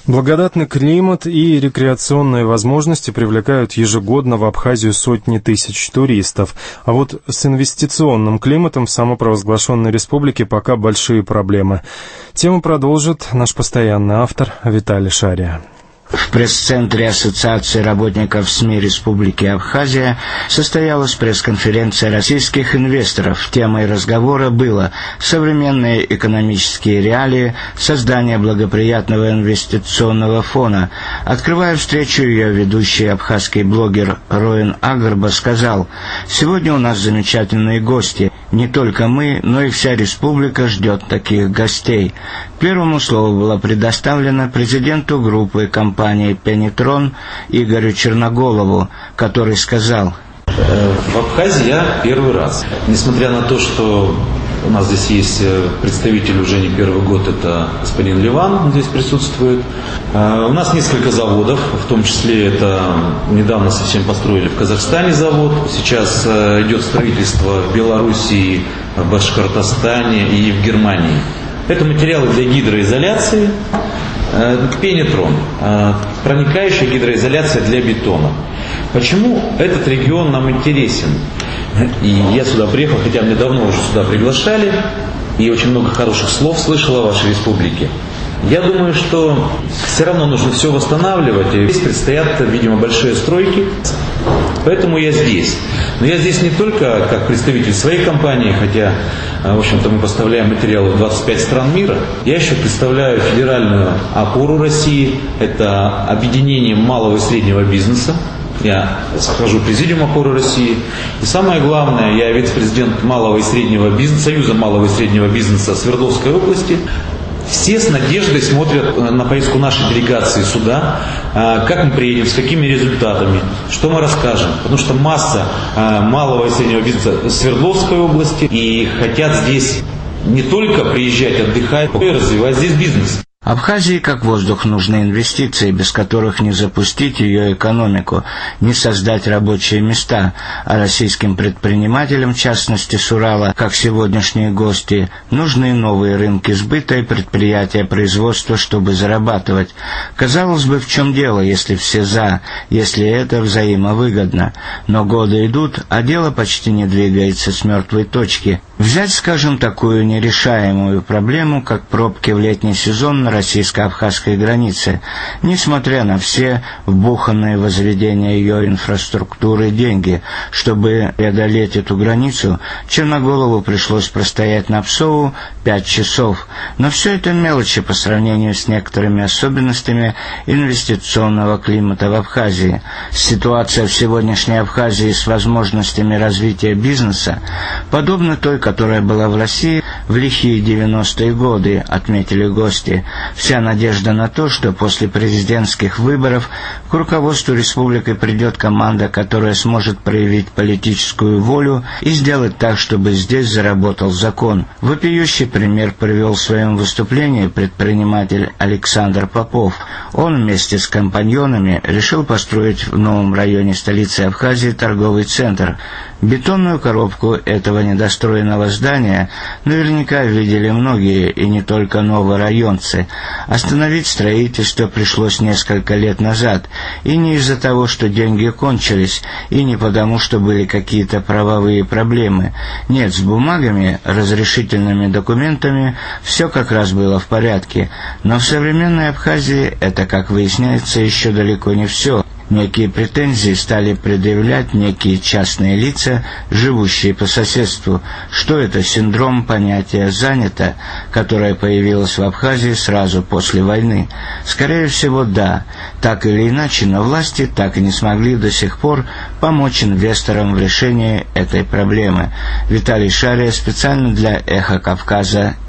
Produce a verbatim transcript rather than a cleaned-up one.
Благодатный климат и рекреационные возможности привлекают ежегодно в Абхазию сотни тысяч туристов. А вот с инвестиционным климатом в самопровозглашенной республике пока большие проблемы. Тему продолжит наш постоянный автор Виталий Шария. В пресс-центре Ассоциации работников СМИ Республики Абхазия состоялась пресс-конференция российских инвесторов. Темой разговора было современные экономические реалии, создание благоприятного инвестиционного фона. Открывая встречу, ее ведущий абхазский блогер Роин Агарба сказал: «Сегодня у нас замечательные гости. Не только мы, но и вся республика ждет таких гостей». Первому слову было предоставлено президенту группы компании «Пенитрон» Игорю Черноголову, который сказал: «В Абхазии я первый раз. Несмотря на то, что у нас здесь есть представитель уже не первый год, это господин Ливан, он здесь присутствует. У нас несколько заводов, в том числе это недавно совсем построили в Казахстане завод. Сейчас идет строительство в Белоруссии, в Башкортостане и в Германии. Это материалы для гидроизоляции, Пенитрон, проникающая гидроизоляция для бетона. Почему этот регион нам интересен? И я сюда приехал, хотя меня давно уже сюда приглашали, и очень много хороших слов слышал о вашей республике. Я думаю, что все равно нужно все восстанавливать, и здесь предстоят, видимо, большие стройки, поэтому я здесь. Но я здесь не только как представитель своей компании, хотя, в общем-то, мы поставляем материалы в двадцать пять стран мира. Я еще представляю федеральную опору России, это объединение малого и среднего бизнеса. Я сохраню президиум опоры России. И самое главное, я вице-президент малого и среднего бизнеса, Союза малого и среднего бизнеса Свердловской области. Все с надеждой смотрят на поездку нашей делегации сюда, как мы приедем, с какими результатами, что мы расскажем. Потому что масса малого и среднего бизнеса Свердловской области и хотят здесь не только приезжать, отдыхать, но и развивать здесь бизнес. Абхазии как воздух нужны инвестиции, без которых не запустить ее экономику, не создать рабочие места, а российским предпринимателям, в частности с Урала, как сегодняшние гости, нужны новые рынки сбыта и предприятия производства, чтобы зарабатывать. Казалось бы, в чем дело, если все за, если это взаимовыгодно, но годы идут, а дело почти не двигается с мертвой точки. Взять, скажем, такую нерешаемую проблему, как пробки в летний сезон на российско-абхазской границе. Несмотря на все вбуханные в возведение ее инфраструктуры деньги, чтобы преодолеть эту границу, Черноголову пришлось простоять на Псову пять часов. Но все это мелочи по сравнению с некоторыми особенностями инвестиционного климата в Абхазии. Ситуация в сегодняшней Абхазии с возможностями развития бизнеса подобна той, которая была в России в лихие девяностые годы, отметили гости. Вся надежда на то, что после президентских выборов к руководству республики придет команда, которая сможет проявить политическую волю и сделать так, чтобы здесь заработал закон. Вопиющий пример привел в своем выступлении предприниматель Александр Попов. Он вместе с компаньонами решил построить в новом районе столицы Абхазии торговый центр. Бетонную коробку этого недостроенного здания наверняка видели многие, и не только новорайонцы. Остановить строительство пришлось несколько лет назад, и не из-за того, что деньги кончились, и не потому, что были какие-то правовые проблемы. Нет, с бумагами, разрешительными документами все как раз было в порядке. Но в современной Абхазии это, как выясняется, еще далеко не все. Некие претензии стали предъявлять некие частные лица, живущие по соседству. Что это синдром понятия «занято», которое появилось в Абхазии сразу после войны? Скорее всего, да. Так или иначе, но власти так и не смогли до сих пор помочь инвесторам в решении этой проблемы. Виталий Шария специально для «Эхо Кавказа».